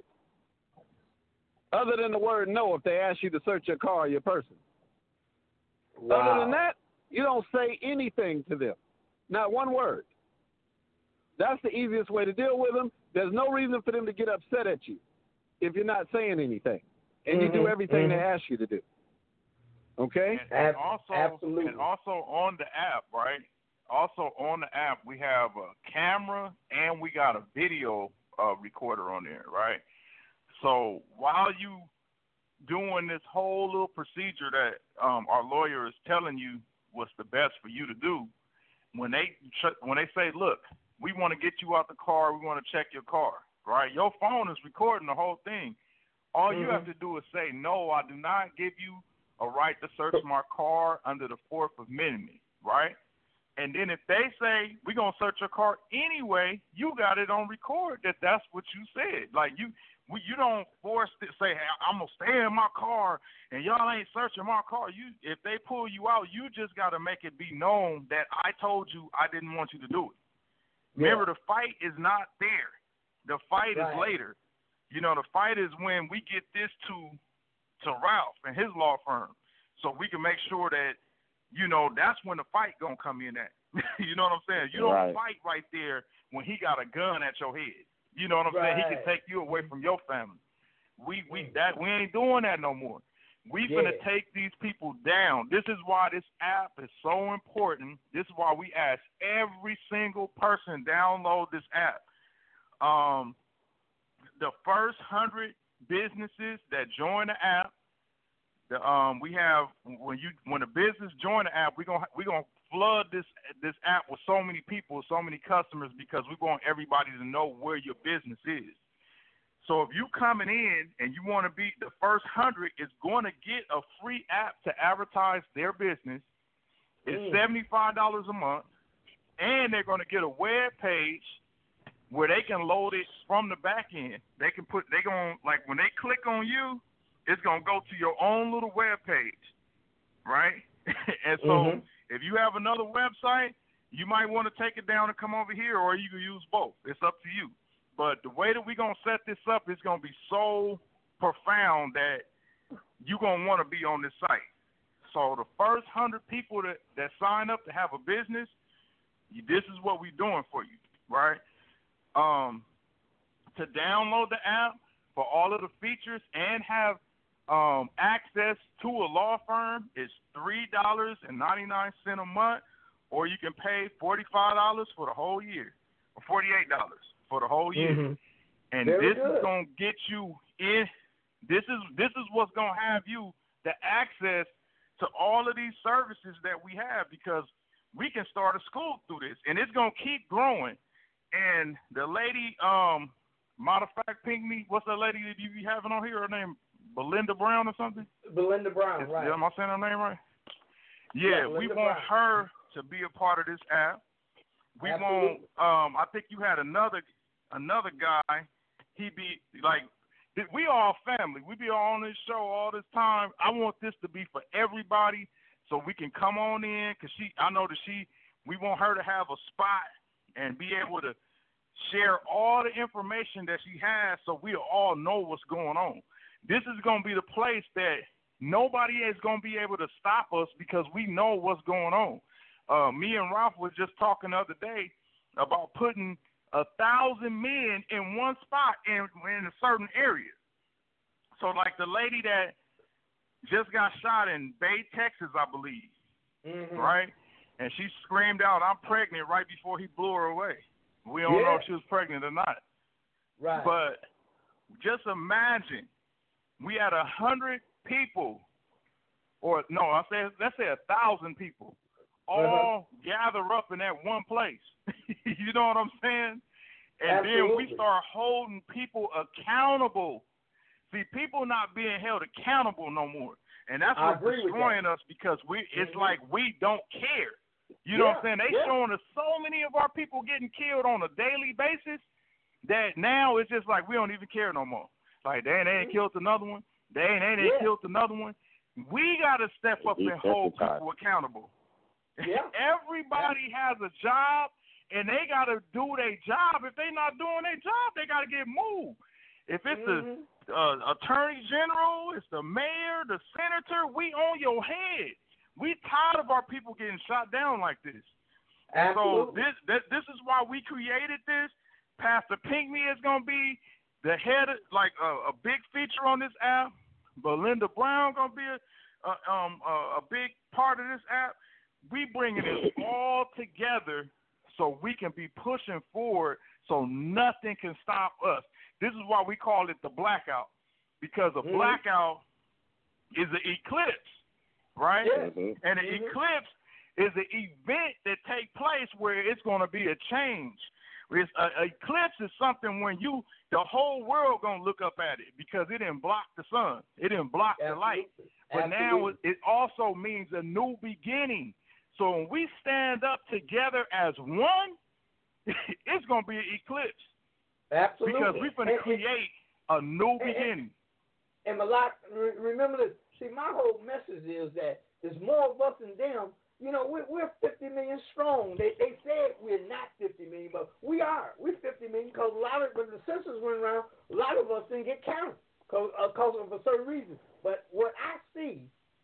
Other than the word no if they ask you to search your car or your person. Wow. Other than that, you don't say anything to them. Not one word. That's the easiest way to deal with them. There's no reason for them to get upset at you if you're not saying anything. And mm-hmm. you do everything mm-hmm. they ask you to do. Okay? And, and also, Absolutely. And also on the app, right? Also on the app, we have a camera and we got a video uh, recorder on there, right? So while you doing this whole little procedure that um, our lawyer is telling you what's the best for you to do, when they when they say, look, we want to get you out the car, we want to check your car, right? Your phone is recording the whole thing. All mm-hmm. you have to do is say, no, I do not give you a right to search my car under the Fourth Amendment, right? And then if they say, we're going to search your car anyway, you got it on record that that's what you said. Like, you we, you don't force it, say, hey, I'm going to stay in my car, and y'all ain't searching my car. You, if they pull you out, you just got to make it be known that I told you I didn't want you to do it. Yeah. Remember, the fight is not there. The fight right. is later. You know, the fight is when we get this to to Ralph and his law firm, so we can make sure that, you know, that's when the fight gonna come in at. You know what I'm saying? You don't right. fight right there when he got a gun at your head. You know what I'm right. saying? He can take you away from your family. We we that we ain't doing that no more. We yeah. finna take these people down. This is why this app is so important. This is why we ask every single person download this app. Um, the first hundred businesses that join the app, the um, we have when you when a business join the app, we gonna we gonna flood this this app with so many people, so many customers, because we want everybody to know where your business is. So if you coming in and you want to be the first hundred, is going to get a free app to advertise their business. It's mm. seventy-five dollars a month, and they're going to get a web page where they can load it from the back end. They can put, they going like when they click on you, it's going to go to your own little web page, right? And so mm-hmm. if you have another website, you might want to take it down and come over here, or you can use both. It's up to you. But the way that we're going to set this up is going to be so profound that you're going to want to be on this site. So the first one hundred people that, that sign up to have a business, this is what we're doing for you, right? Um, to download the app for all of the features and have um, access to a law firm is three dollars and ninety-nine cents a month, or you can pay forty-five dollars for the whole year, or forty-eight dollars for the whole year. Mm-hmm. And Very this good. is going to get you in. This is this is what's going to have you the access to all of these services that we have, because we can start a school through this, and it's going to keep growing. And the lady, um, matter of fact, Pinkney, what's that lady that you be having on here? Her name, Belinda Brown or something? Belinda Brown, is, right. Am I saying her name right? Yeah, yeah we want Brown. her to be a part of this app. We Absolutely. want, um, I think you had another another guy. He be like, we all family. We be all on this show all this time. I want this to be for everybody, so we can come on in, because she, I know that she, we want her to have a spot and be able to share all the information that she has, so we all know what's going on. This is going to be the place that nobody is going to be able to stop us, because we know what's going on. Uh, me and Ralph was just talking the other day about putting a thousand men in one spot in, in a certain area. So like the lady that just got shot in Bay, Texas, I believe, mm-hmm. right? And she screamed out, "I'm pregnant," right before he blew her away. We don't yeah. know if she was pregnant or not. Right. But just imagine, we had a hundred people, or no, I say let's say a thousand people, all uh-huh. gather up in that one place. You know what I'm saying? And Absolutely. then we start holding people accountable. See, people not being held accountable no more. And that's what's destroying us, because we it's mm-hmm. like we don't care. You know yeah, what I'm saying? They yeah. showing us so many of our people getting killed on a daily basis that now it's just like we don't even care no more. Like, they, they ain't mm-hmm. killed another one. They ain't, they ain't yeah. killed another one. We got to step up and hold people accountable. Yeah. Everybody yeah. has a job, and they got to do their job. If they not doing their job, they got to get moved. If it's mm-hmm. the uh, attorney general, it's the mayor, the senator, we on your head. We tired of our people getting shot down like this. Absolutely. So this, this this is why we created this. Pastor Pinkney is going to be the head, of, like a, a big feature on this app. Belinda Brown going to be a, a, um, a, a big part of this app. We bringing it all together so we can be pushing forward so nothing can stop us. This is why we call it the blackout, because a mm-hmm. blackout is an eclipse, right? Yeah. Mm-hmm. And an mm-hmm. eclipse is an event that takes place where it's going to be a change. It's a, a eclipse is something when you, the whole world going to look up at it because it didn't block the sun. It didn't block Absolutely. the light. But Absolutely. now it also means a new beginning. So when we stand up together as one, it's going to be an eclipse. Absolutely. Because we're going to create a new and, beginning. And, and Malak, remember this. See, my whole message is that there's more of us than them. You know, we're, we're fifty million strong. They they said we're not fifty million, but we are. We're fifty million because a lot of, when the census went around, a lot of us didn't get counted because uh, of a certain reason. But what I see,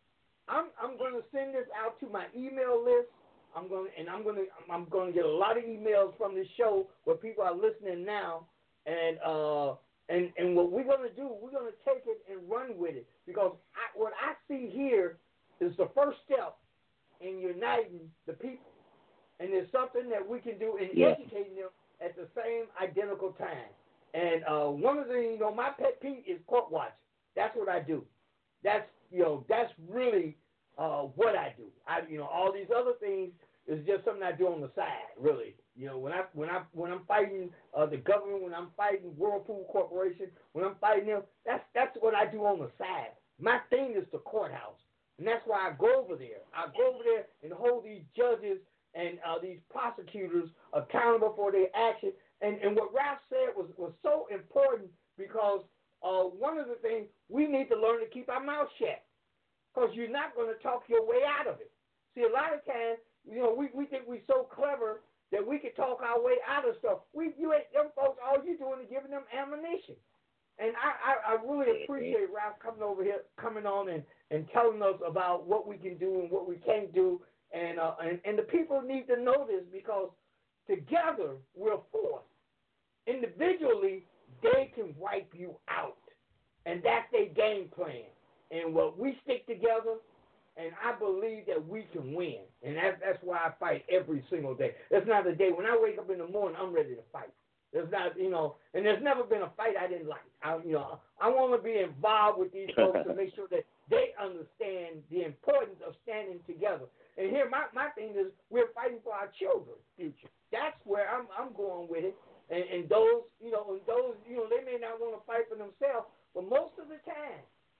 I'm I'm going to send this out to my email list. I'm going to, and I'm going to I'm going to get a lot of emails from this show where people are listening now, and uh and and what we're going to do, we're going to take it and run with it because I, what I see here is the first step in uniting the people, and there's something that we can do in yeah. educating them at the same identical time. And uh, one of the, you know, my pet peeve is court watching. That's what I do. That's, you know, that's really uh, what I do. I, you know, all these other things is just something I do on the side, really. You know, when I when I when I'm fighting uh, the government, when I'm fighting Whirlpool Corporation, when I'm fighting them, that's that's what I do on the side. My thing is the courthouse. And that's why I go over there. I go over there and hold these judges and uh, these prosecutors accountable for their action. And, and what Ralph said was, was so important because uh, one of the things, we need to learn to keep our mouth shut because you're not going to talk your way out of it. See, a lot of times, you know, we, we think we're so clever that we can talk our way out of stuff. We, you ain't, them folks, all you're doing is giving them ammunition. And I, I, I really appreciate Ralph coming over here, coming on and, and telling us about what we can do and what we can't do. And, uh, and and the people need to know this because together we're a force. Individually, they can wipe you out. And that's their game plan. And what we stick together, and I believe that we can win. And that, that's why I fight every single day. There's not a day. When I wake up in the morning, I'm ready to fight. There's not, you know, and there's never been a fight I didn't like. I, you know, I want to be involved with these folks to make sure that they understand the importance of standing together. And here, my, my thing is, we're fighting for our children's future. That's where I'm I'm going with it. And, and those, you know, and those, you know, they may not want to fight for themselves, but most of the time,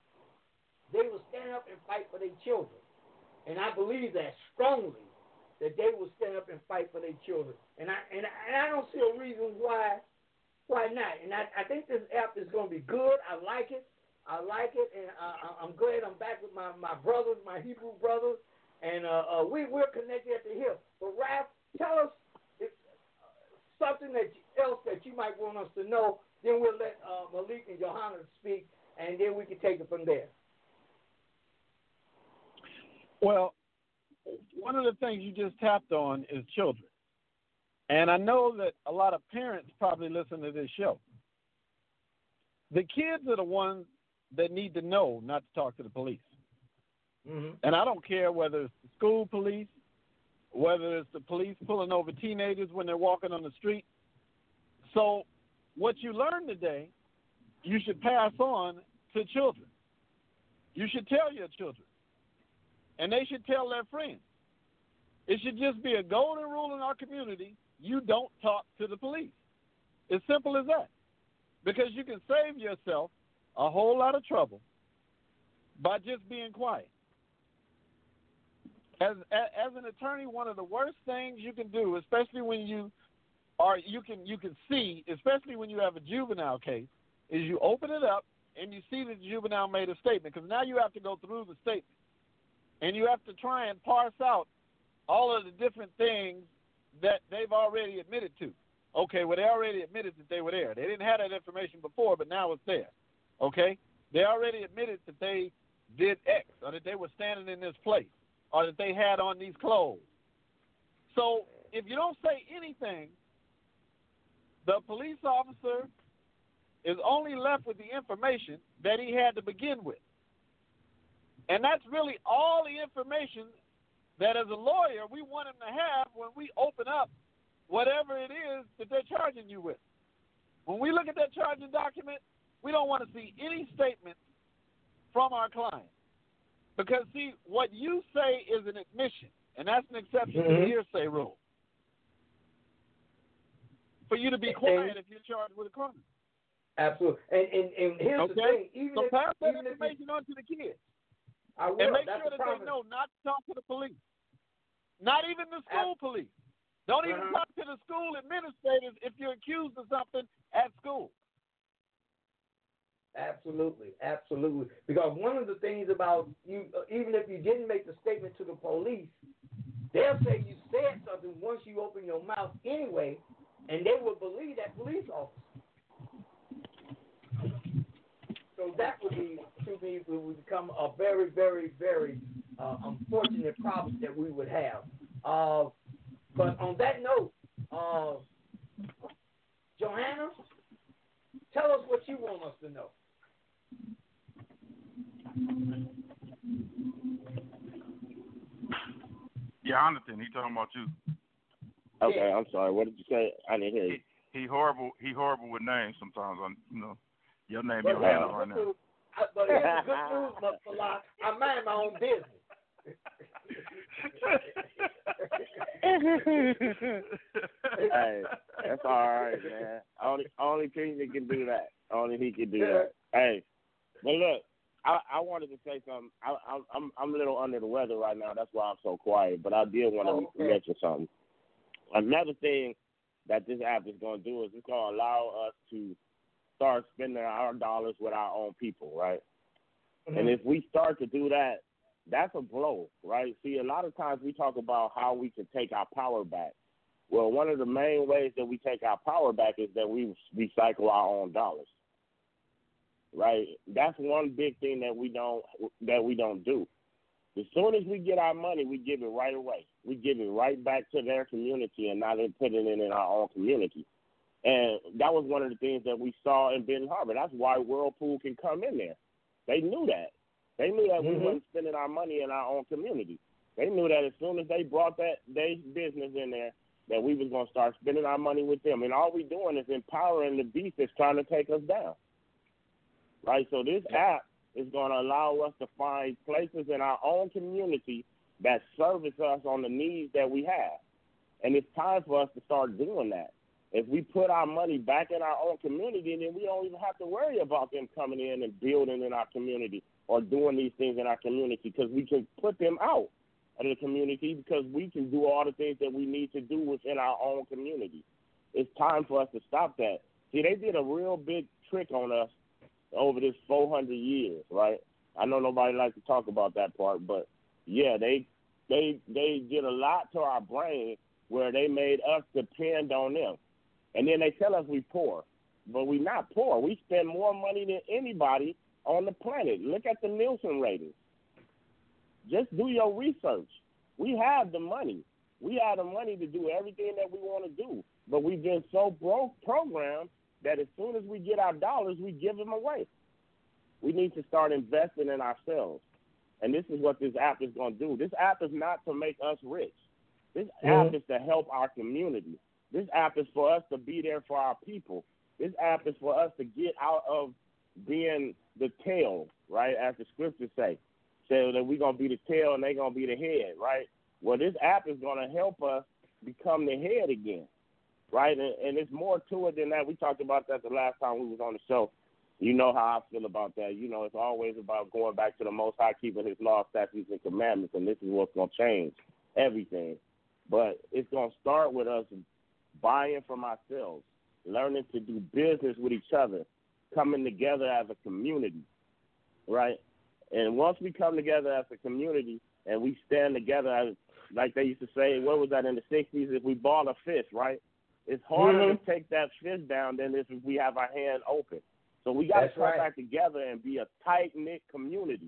they will stand up and fight for their children. And I believe that strongly, that they will stand up and fight for their children. And I and I, and I don't see a reason why why not. And I, I think this app is going to be good. I like it. I like it. And I, I'm glad I'm back with my, my brothers, my Hebrew brothers. And uh, uh, we, we're connected at the hip. But, Ralph, tell us if, uh, something that else that you might want us to know. Then we'll let uh, Malik and Johanna speak, and then we can take it from there. Well, one of the things you just tapped on is children. And I know that a lot of parents probably listen to this show. The kids are the ones that need to know not to talk to the police. Mm-hmm. And I don't care whether it's the school police, whether it's the police pulling over teenagers when they're walking on the street. So what you learned today, you should pass on to children. You should tell your children. And they should tell their friends. It should just be a golden rule in our community. You don't talk to the police. It's simple as that. Because you can save yourself a whole lot of trouble by just being quiet. As, as an attorney, one of the worst things you can do, especially when you are, you can you can see, especially when you have a juvenile case, is you open it up and you see that the juvenile made a statement. Because now you have to go through the statement. And you have to try and parse out all of the different things that they've already admitted to. Okay, well, they already admitted that they were there. They didn't have that information before, but now it's there. Okay? They already admitted that they did X, or that they were standing in this place, or that they had on these clothes. So if you don't say anything, the police officer is only left with the information that he had to begin with. And that's really all the information that as a lawyer we want him to have when we open up whatever it is that they're charging you with. When we look at that charging document, we don't want to see any statement from our client. Because, see, what you say is an admission, and that's an exception mm-hmm. to the hearsay rule. For you to be quiet and, if you're charged with a crime. Absolutely. And, and, and here's okay? the thing. Even so if, pass that even information you, on to the kids. I will. And make that's sure that promise. they know not to talk to the police. Not even the school Ab- police. Don't even uh-huh. talk to the school administrators if you're accused of something at school. Absolutely, absolutely. Because one of the things about you, uh, even if you didn't make the statement to the police, they'll say you said something once you open your mouth anyway, and they will believe that police officer. So that would be, to me, would become a very, very, very uh, unfortunate problem that we would have. Uh, but on that note, uh, Johanna, tell us what you want us to know. Jonathan, he talking about you. Okay, yeah. I'm sorry. What did you say? I didn't hear you. He, he horrible. He horrible with names sometimes. On you know, your name But be horrible right news, now. but here's the good news, Mufala. I mind my own business. Hey, that's all right, man. Only only Kenya can do that. Only he can do that. Hey, but look, I, I wanted to say something. I, I, I'm I'm a little under the weather right now. That's why I'm so quiet. But I did want to oh, okay. mention something. Another thing that this app is going to do is it's going to allow us to start spending our dollars with our own people, right? Mm-hmm. And if we start to do that, that's a blow, right? See, a lot of times we talk about how we can take our power back. Well, one of the main ways that we take our power back is that we recycle our own dollars, right? That's one big thing that we don't that we don't do. As soon as we get our money, we give it right away. We give it right back to their community and not putting it in our own community. And that was one of the things that we saw in Benton Harbor. That's why Whirlpool can come in there. They knew that. They knew that mm-hmm. we weren't spending our money in our own community. They knew that as soon as they brought that they business in there, that we was going to start spending our money with them. And all we're doing is empowering the beast that's trying to take us down. Right? So this yeah. app is going to allow us to find places in our own community that service us on the needs that we have. And it's time for us to start doing that. If we put our money back in our own community, then we don't even have to worry about them coming in and building in our community or doing these things in our community, because we can put them out of the community because we can do all the things that we need to do within our own community. It's time for us to stop that. See, they did a real big trick on us over this four hundred years, right? I know nobody likes to talk about that part, but, yeah, they they they did a lot to our brain where they made us depend on them. And then they tell us we poor, but we're not poor. We spend more money than anybody on the planet. Look at the Nielsen ratings. Just do your research. We have the money. We have the money to do everything that we want to do, but we've been so broke programmed that as soon as we get our dollars, we give them away. We need to start investing in ourselves, and this is what this app is going to do. This app is not to make us rich. This mm-hmm. app is to help our community. This app is for us to be there for our people. This app is for us to get out of being the tail, right, as the scriptures say, so that we're going to be the tail and they're going to be the head, right? Well, this app is going to help us become the head again, right? And, and it's more to it than that. We talked about that the last time we was on the show. You know how I feel about that. You know, it's always about going back to the Most High, keeping his law, statutes, and commandments, and this is what's going to change everything. But it's going to start with us buying from ourselves, learning to do business with each other, coming together as a community, right? And once we come together as a community and we stand together, as, like they used to say, what was that in the sixties, if we ball a fist, right? It's harder mm-hmm. to take that fist down than if we have our hand open. So we got to come right. back together and be a tight-knit community.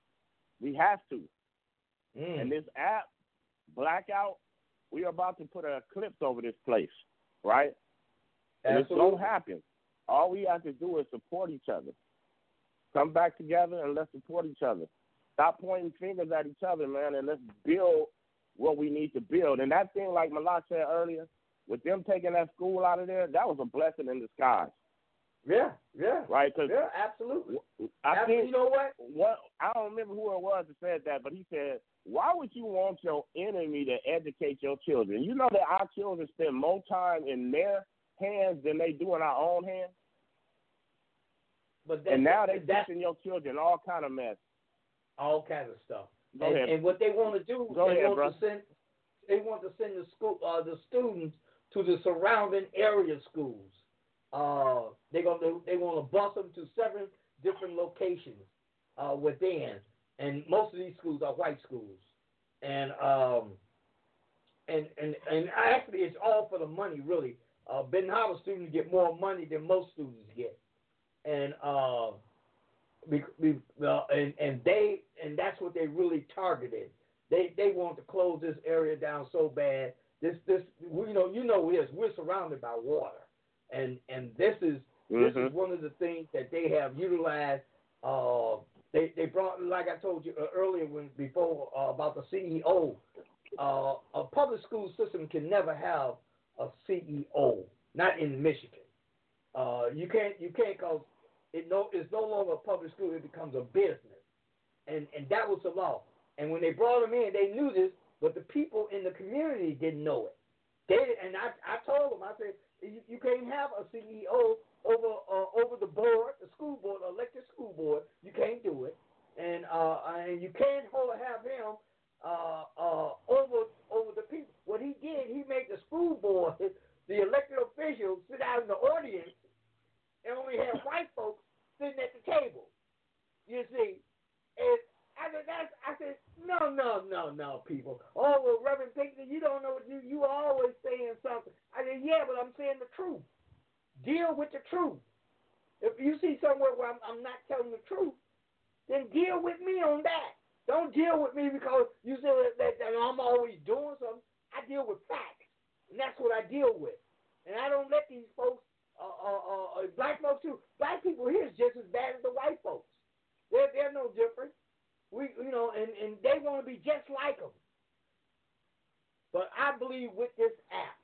We have to. Mm. And this app, Blackout, we are about to put an eclipse over this place, right? And it's going to happen. All we have to do is support each other. Come back together and let's support each other. Stop pointing fingers at each other, man, and let's build what we need to build. And that thing, like Malak said earlier, with them taking that school out of there, that was a blessing in disguise. Yeah, yeah. Right? Cause yeah, absolutely. I absolutely. think, you know what? what? I don't remember who it was that said that, but he said, why would you want your enemy to educate your children? You know that our children spend more time in their hands than they do in our own hands? But and now they're that's, teaching your children all kind of mess. All kinds of stuff. Go and, ahead. and what they want to do, Go they ahead, want bro. to send they want to send the school uh, the students to the surrounding area schools. Uh, they're gonna they want to bus them to seven different locations uh, within, and most of these schools are white schools, and um, and and and actually it's all for the money really. Uh, Ben Harbor students get more money than most students get, and uh, we, we, uh, and and they and that's what they really targeted. They they want to close this area down so bad. This this we, you know you know this we're surrounded by water. And and this is mm-hmm. this is one of the things that they have utilized. Uh, they they brought, like I told you earlier when before uh, about the C E O. Uh, a public school system can never have a C E O, not in Michigan. Uh, you can't you can't cause it no it's no longer a public school. It becomes a business, and and that was the law. And when they brought them in, they knew this, but the people in the community didn't know it. They and I I told them I said. You, you can't have a C E O over uh, over the board, the school board, the elected school board. You can't do it, and uh, and you can't hold, have him uh, uh, over over the people. What he did, he made the school board, the elected officials, sit out in the audience, and only have white folks sitting at the table. You see, and I said, that's, I said, no, no, no, no, people. Oh, well, Reverend Pinckney, you don't know what you you are always saying something. I said, yeah, but I'm saying the truth. Deal with the truth. If you see somewhere where I'm, I'm not telling the truth, then deal with me on that. Don't deal with me because you say that, that, that I'm always doing something. I deal with facts, and that's what I deal with. And I don't let these folks, uh, uh, uh, black folks too. Black people here is just as bad as the white folks. They're they're no different. We, you know, and, and they want to be just like them. But I believe with this app,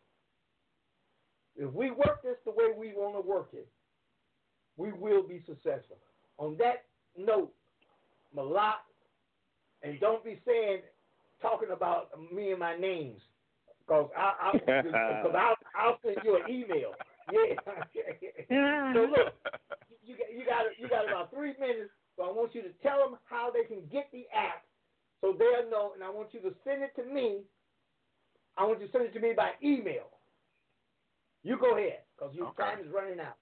if we work this the way we want to work it, we will be successful. On that note, Malak, and don't be saying, talking about me and my names, because I, I, cause I'll, I'll send you an email. Yeah. So look, you got, you got, you got about three minutes. So I want you to tell them how they can get the app so they'll know, and I want you to send it to me. I want you to send it to me by email. You go ahead, because your okay. time is running out.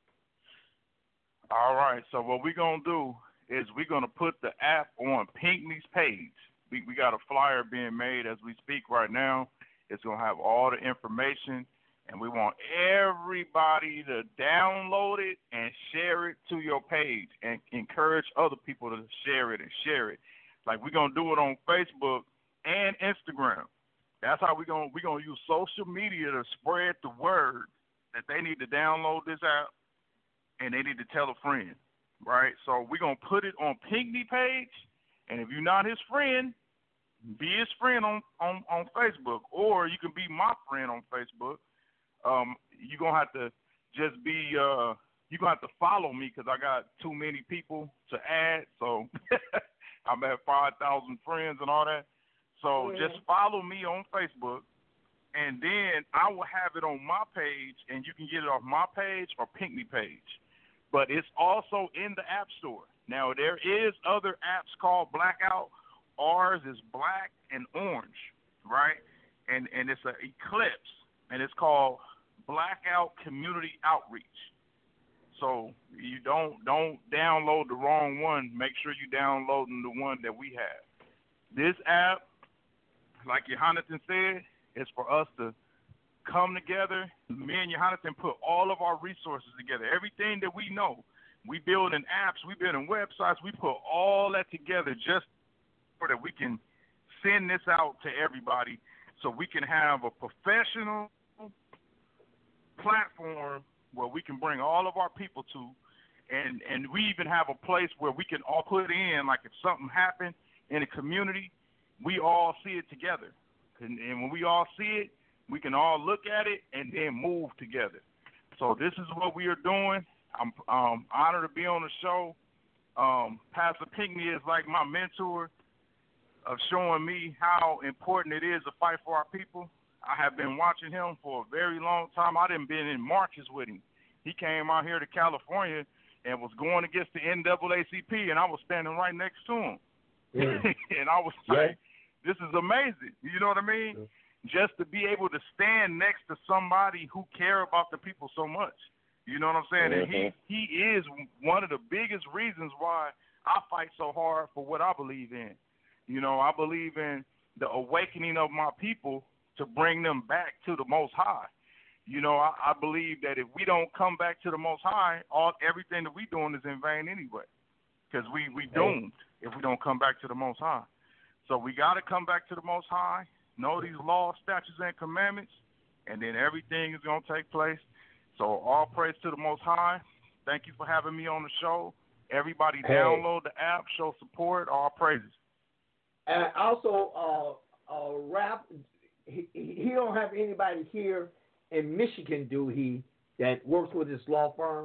All right, so what we're going to do is we're going to put the app on Pinckney's page. We, we got a flyer being made as we speak right now. It's going to have all the information. And we want everybody to download it and share it to your page and encourage other people to share it and share it. Like we're going to do it on Facebook and Instagram. That's how we're going we're going to use social media to spread the word that they need to download this app and they need to tell a friend, right? So we're going to put it on Pinckney page, and if you're not his friend, be his friend on, on, on Facebook, or you can be my friend on Facebook. Um, you're going to have to just be, uh, you're going to have to follow me because I got too many people to add. So I'm at five thousand friends and all that. So mm-hmm. just follow me on Facebook, and then I will have it on my page, and you can get it off my page or Pinckney page. But it's also in the App Store. Now, there is other apps called Blackout. Ours is black and orange, right? And, and it's an eclipse, and it's called Blackout Community Outreach. So you don't don't download the wrong one. Make sure you're downloading the one that we have. This app, like Jonathan said, is for us to come together. Me and Jonathan put all of our resources together. Everything that we know. We build in apps. We build in websites. We put all that together just so that we can send this out to everybody so we can have a professional platform where we can bring all of our people to, and, and we even have a place where we can all put in, like if something happened in a community, we all see it together. And, and when we all see it, we can all look at it and then move together. So this is what we are doing. I'm um, honored to be on the show. Um, Pastor Pinckney is like my mentor of showing me how important it is to fight for our people. I have been watching him for a very long time. I done been in marches with him. He came out here to California and was going against the N double A C P, and I was standing right next to him. Yeah. And I was like, yeah. This is amazing. You know what I mean? Yeah. Just to be able to stand next to somebody who care about the people so much. You know what I'm saying? Mm-hmm. And he, he is one of the biggest reasons why I fight so hard for what I believe in. You know, I believe in the awakening of my people to bring them back to the Most High. You know, I, I believe that if we don't come back to the Most High, all everything that we're doing is in vain anyway, because we, we doomed if we don't come back to the Most High. So we got to come back to the Most High, know these laws, statutes, and commandments, and then everything is going to take place. So all praise to the Most High. Thank you for having me on the show. Everybody hey. download the app, show support, all praises. And also, uh, uh, Rap, he, he don't have anybody here in Michigan, do he, that works with his law firm?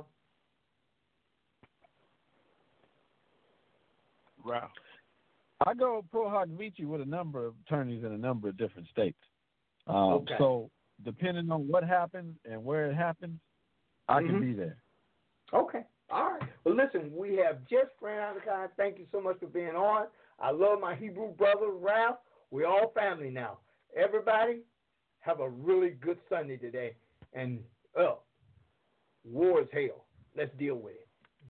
Rap. I go pro hoc vici with a number of attorneys in a number of different states. Um, okay. So depending on what happens and where it happens, I mm-hmm. can be there. Okay. All right. Well, listen, we have just ran out of time. Thank you so much for being on. I love my Hebrew brother, Ralph. We're all family now. Everybody, have a really good Sunday today. And, oh, war is hell. Let's deal with it.